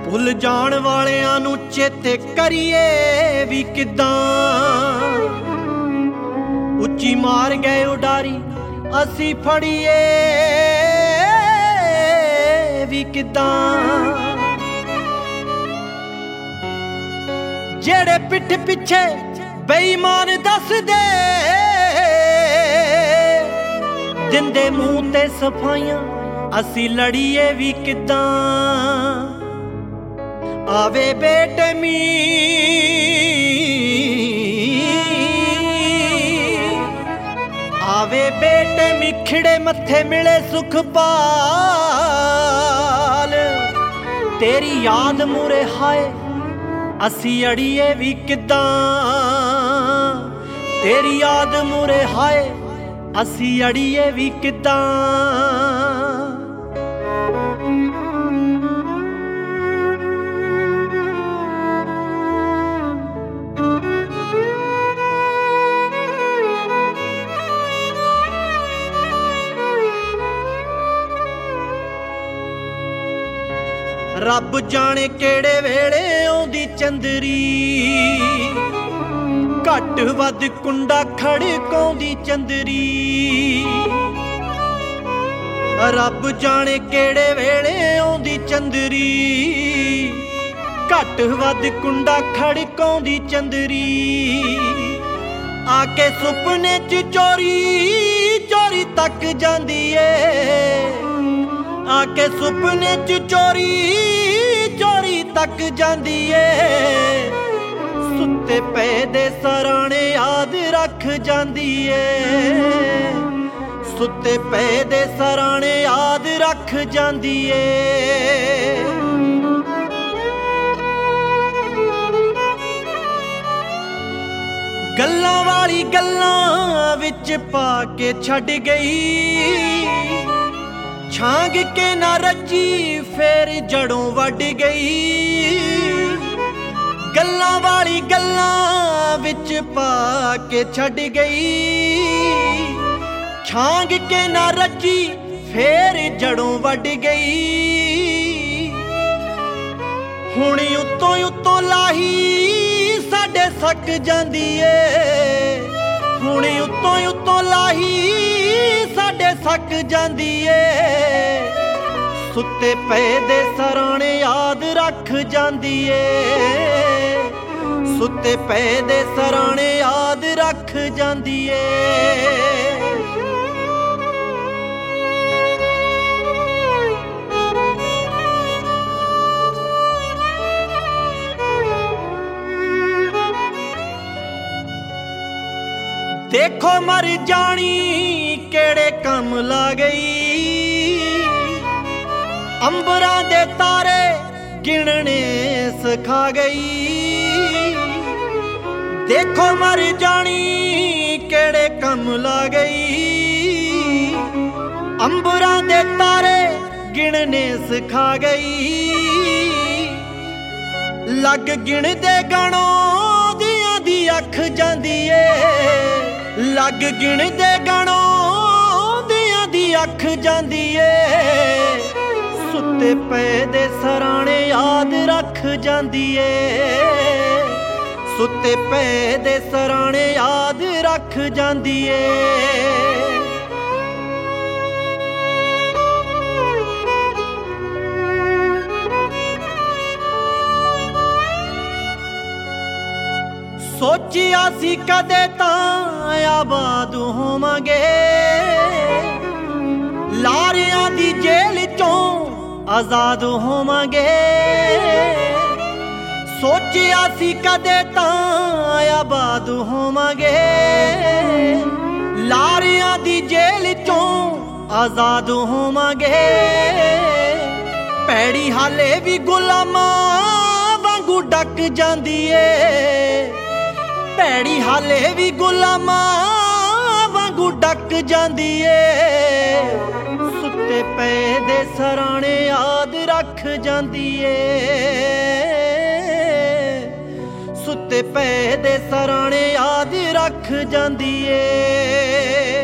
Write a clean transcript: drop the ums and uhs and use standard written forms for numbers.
ਭੁੱਲ ਜਾਣ ਵਾਲਿਆਂ ਨੂੰ ਚੇਤੇ ਕਰੀਏ ਵੀ ਕਿੱਦਾਂ। ਉੱਚੀ ਮਾਰ ਗਏ ਉਡਾਰੀ ਅਸੀਂ ਫੜੀਏ ਵੀ ਕਿੱਦਾਂ। ਜਿਹੜੇ ਪਿੱਠ ਪਿੱਛੇ ਬੇਈਮਾਨ ਦੱਸਦੇ ਦਿੰਦੇ ਮੂੰਹ ਤੇ ਸਫਾਈਆਂ ਅਸੀਂ ਲੜੀਏ ਵੀ ਕਿੱਦਾਂ। ਆਵੇ ਬੇਟਮੀ ਆਵੇ ਬੇਟਮੀ ਖਿੜੇ ਮੱਥੇ ਮਿਲੇ ਸੁਖ ਪਾਲ। ਤੇਰੀ ਯਾਦ ਮੂਰੇ ਹਾਏ ਅਸੀਂ ਅੜੀਏ ਵੀ ਕਿੱਦਾਂ। ਤੇਰੀ ਯਾਦ ਮੂਰੇ ਹਾਏ ਅਸੀਂ ਅੜੀਏ ਵੀ ਕਿੱਦਾਂ। ਰੱਬ ਜਾਣੇ ਕਿਹੜੇ ਵੇਲੇ ਆਉਂਦੀ ਚੰਦਰੀ। ਘੱਟ ਵੱਧ ਕੁੰਡਾ ਖੜਕਾਉਂਦੀ ਚੰਦਰੀ। ਰੱਬ ਜਾਣੇ ਕਿਹੜੇ ਵੇਲੇ ਆਉਂਦੀ ਚੰਦਰੀ। ਘੱਟ ਵੱਧ ਕੁੰਡਾ ਖੜਕਾਉਂਦੀ ਚੰਦਰੀ। ਆ ਕੇ ਸੁਪਨੇ ਚ ਚੋਰੀ ਚੋਰੀ ਤੱਕ ਜਾਂਦੀ ਏ। ਆ ਕੇ ਸੁਪਨੇ ਚ ਚੋਰੀ ਚੋਰੀ ਤੱਕ ਜਾਂਦੀ ਏ। ਸੁੱਤੇ ਪਏ ਦੇ ਸਰਾਣੇ ਯਾਦ ਰੱਖ ਜਾਂਦੀ ਏ। ਸੁੱਤੇ ਪਏ ਦੇ ਸਰਾਣੇ ਯਾਦ ਰੱਖ ਜਾਂਦੀ ਏ। ਗੱਲਾਂ ਵਾਲੀ ਗੱਲਾਂ ਵਿੱਚ ਪਾ ਕੇ ਛੱਡ ਗਈ। ਛਾਂਗ ਕੇ ਨਾ ਰੱਜੀ ਫੇਰ ਜੜੋਂ ਵੱਢ ਗਈ। ਗੱਲਾਂ ਵਾਲੀ ਗੱਲਾਂ ਵਿੱਚ ਪਾ ਕੇ ਛੱਡ ਗਈ। ਛਾਂਗ ਕੇ ਨਾ ਰੱਜੀ ਫੇਰ ਜੜੋਂ ਵੱਢ ਗਈ। ਹੁਣ ਉੱਤੋਂ ਉੱਤੋਂ ਲਾਹੀ ਸਾਡੇ ਸੱਕ ਜਾਂਦੀ ਏ। ਹੁਣ ਉੱਤੋਂ ਉੱਤੋਂ ਲਾਹੀ ਸਾਡੇ ਸੱਕ ਜਾਂਦੀ ਏ। ਸੁੱਤੇ ਪਏ ਦੇ ਸਰਾਣੇ ਯਾਦ ਰੱਖ ਜਾਂਦੀ ਏ। ਸੁੱਤੇ ਪਏ ਦੇ ਸਰਾਣੇ ਯਾਦ ਰੱਖ ਜਾਂਦੀ ਏ। ਦੇਖੋ ਮਰ ਜਾਣੀ ਕਿਹੜੇ ਕੰਮ ਲਾ ਗਈ। ਅੰਬਰਾਂ ਦੇ ਤਾਰੇ ਗਿਣਨੇ ਸਿਖਾ ਗਈ। ਦੇਖੋ ਮਰ ਜਾਣੀ ਕਿਹੜੇ ਕੰਮ ਲਾ ਗਈ। ਅੰਬਰਾਂ ਦੇ ਤਾਰੇ ਗਿਣਨੇ ਸਿਖਾ ਗਈ। ਲੱਗ ਗਿਣਦੇ ਗਣੋਂ ਦੀਆਂ ਦੀ ਅੱਖ ਜਾਂਦੀ ਏ। ਲੱਗ ਗਿਣਦੇ ਗਣੋਂ ਦੀਆਂ ਦੀ ਅੱਖ ਜਾਂਦੀ ਏ। ਸੁੱਤੇ ਪਏ ਦੇ ਸਰਾਣੇ ਯਾਦ ਰੱਖ ਜਾਂਦੀ ਏ। ਸੁੱਤੇ ਪਏ ਦੇ ਸਰਾਣੇ ਯਾਦ ਰੱਖ ਜਾਂਦੀ ਏ। ਸੋਚਿਆ ਸੀ ਕਦੇ ਤਾਂ ਆਬਾਦ ਹੋਵਾਂਗੇ। ਲਾਰਿਆਂ ਦੀ ਜੇਲ੍ਹ ਚੋਂ ਆਜ਼ਾਦ ਹੋਵਾਂਗੇ। ਸੋਚਿਆ ਸੀ ਕਦੇ ਤਾਂ ਆਬਾਦ ਹੋਵਾਂਗੇ। ਲਾਰਿਆਂ ਦੀ ਜੇਲ੍ਹ ਚੋਂ ਆਜ਼ਾਦ ਹੋਵਾਂਗੇ। ਭੈੜੀ ਹਾਲੇ ਵੀ ਗੁਲਾਮਾਂ ਵਾਂਗੂ ਡੱਕ ਜਾਂਦੀ ਏ। ਭੈੜੀ ਹਾਲੇ ਵੀ ਗੁਲਾਮਾਂ ਵਾਂਗੂ ਡੱਕ ਜਾਂਦੀ ਏ। ਸੁੱਤੇ ਪਏ ਦੇ ਸਰਾਣੇ ਯਾਦ ਰੱਖ ਜਾਂਦੀ ਏ। ਸੁੱਤੇ ਪਏ ਦੇ ਸਰਾਣੇ ਯਾਦ ਰੱਖ ਜਾਂਦੀ ਏ।